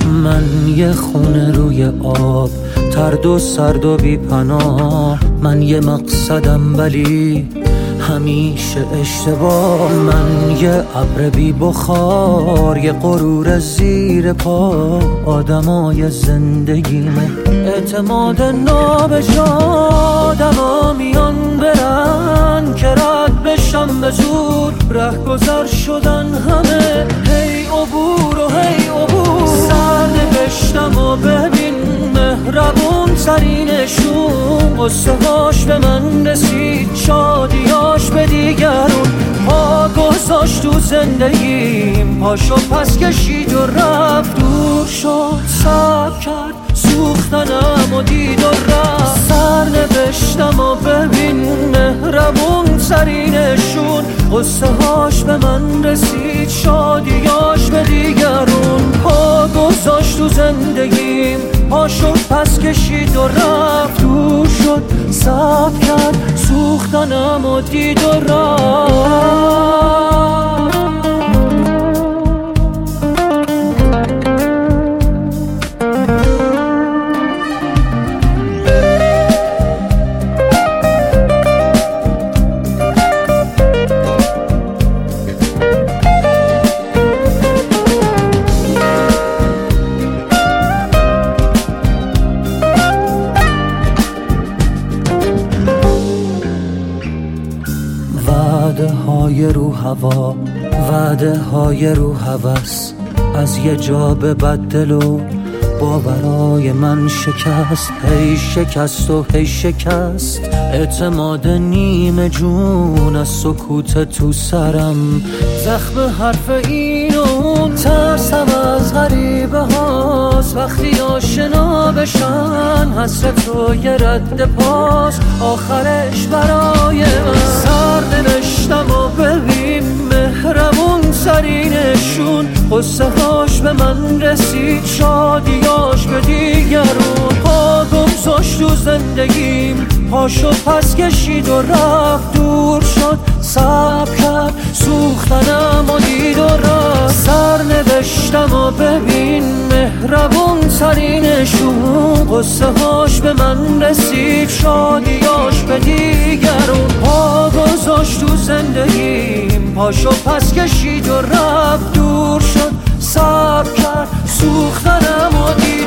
من یه خونه روی آب، ترد و سرد و بی پناه. من یه مقصدم ولی همیشه اشتباه. من یه ابر بی بخار، یه غرور زیر پا. آدمای زندگیمه اعتماد نابجا. آدما میان برن که رد بشم به زور. ره گذر شدن همه، هی عبور و هی عبور. سرنوشتم و ببین مهربون ترینشون. قصه هاش به من رسید، شادیاش به دیگرون. پا گذاشت تو زندگیم، پاشو پس کشید و رفت. دور شد، صبر کرد، سوختنم و دید و رفت. سرنوشتم و ببین مهربون ترینشون. قصه هاش به من رسید، شادیاش به دیگرون. پا گذاشت تو زندگیم، پاشو پس کشید و رفت. دور شد، صبر کرد، سوختنم و دید و رفت. وعده های رو هوا، وعده های رو هوس. از یه جا به بدل و باورای من شکست. هی شکست و هی شکست. اعتماد نیمه جون از سکوت تو سرم. زخم حرف این و اون، ترسم از غریبه هاست. وقتی آشنا بشن حسرت و یه رد پاس. آخرش برای من سرنوشتم و ببین مهربون ترینشون. قصه هاش به من رسید، شادیاش به دیگرون. پا گذاشت تو زندگیم، پاشو پس کشید و رفت. دور شد، صبر کرد، سوختنم و دید و رفت. سرنوشتم و ببین مهربون ترینشون. قصه هاش به من رسید، شادیاش به دیگرون. پا گذاشت تو زندگیم، پاشو پس کشید و رفت. دور شد، صبر کرد، سوختنم و دید